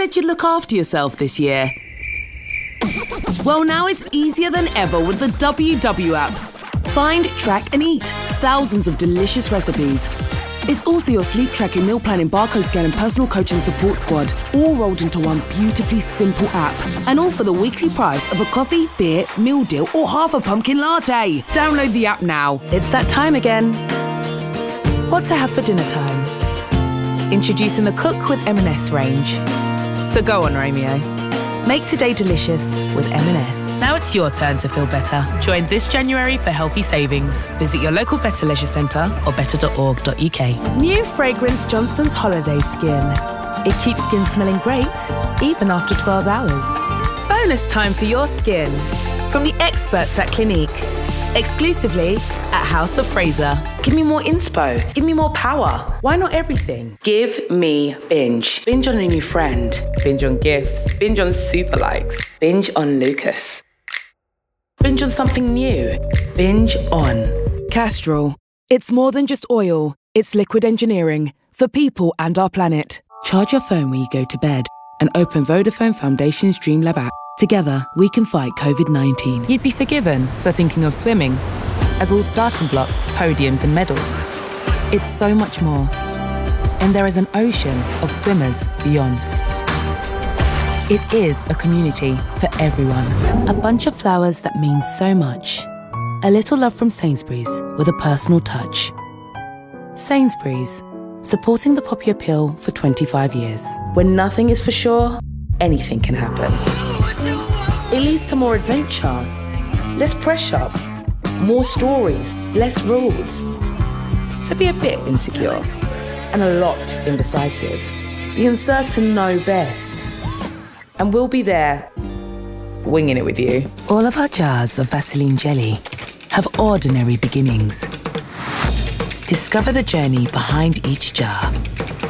said you'd look after yourself this year. Well, now it's easier than ever with the WW app. Find, track and eat thousands of delicious recipes. It's also your sleep tracking, meal planning, barcode scan and personal coaching support squad, all rolled into one beautifully simple app. And all for the weekly price of a coffee, beer, meal deal or half a pumpkin latte. Download the app now. It's that time again. What to have for dinner time? Introducing the Cook with M&S range. So go on, Romeo. Make today delicious with M&S. Now it's your turn to feel better. Join this January for healthy savings. Visit your local Better Leisure Centre or better.org.uk. New fragrance Johnson's Holiday Skin. It keeps skin smelling great, even after 12 hours. Bonus time for your skin. From the experts at Clinique. Exclusively at House of Fraser. Give me more inspo. Give me more power. Why not everything? Give me binge. Binge on a new friend. Binge on gifts. Binge on super likes. Binge on Lucas. Binge on something new. Binge on Castrol. It's more than just oil. It's liquid engineering for people and our planet. Charge your phone when you go to bed and open Vodafone Foundation's DreamLab app. Together, we can fight COVID-19. You'd be forgiven for thinking of swimming as all starting blocks, podiums and medals. It's so much more. And there is an ocean of swimmers beyond. It is a community for everyone. A bunch of flowers that means so much. A little love from Sainsbury's with a personal touch. Sainsbury's, supporting the poppy appeal for 25 years. When nothing is for sure, anything can happen. It leads to more adventure, less pressure, more stories, less rules. So be a bit insecure and a lot indecisive. The uncertain know best. And we'll be there, winging it with you. All of our jars of Vaseline jelly have ordinary beginnings. Discover the journey behind each jar.